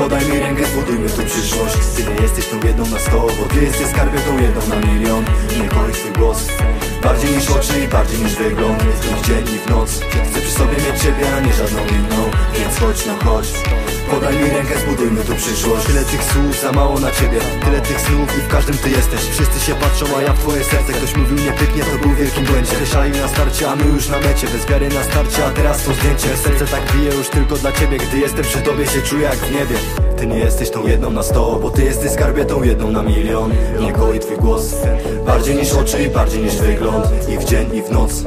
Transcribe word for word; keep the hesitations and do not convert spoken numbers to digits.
Podaj mi rękę, zbudujmy tu przyszłość. Ty nie jesteś tą jedną na sto, bo ty jesteś skarbie tą jedną na milion. Nie koi twój głos bardziej niż oczy i bardziej niż wygląd. I w dzień i w noc chcę przy sobie mieć ciebie, a nie żadną inną. Więc chodź, no chodź, podaj mi rękę, zbudujmy tu przyszłość. Tyle tych słów, za mało na ciebie. Tyle tych snów i w każdym ty jesteś. Wszyscy się patrzą, a ja w twoje serce. Ktoś mówił nie pyknie, to był w wielkim błędzie. Skreślali na starcie, a my już na mecie. Bez wiary na starcie, a teraz to zdjęcie. Serce tak bije już tylko dla ciebie. Gdy jestem przy tobie, się czuję jak w niebie. Ty nie jesteś tą jedną na sto, bo ty jesteś skarbie tą jedną na milion. Nie koi twój głos bardziej niż oczy i bardziej niż wygląd. I w dzień i w noc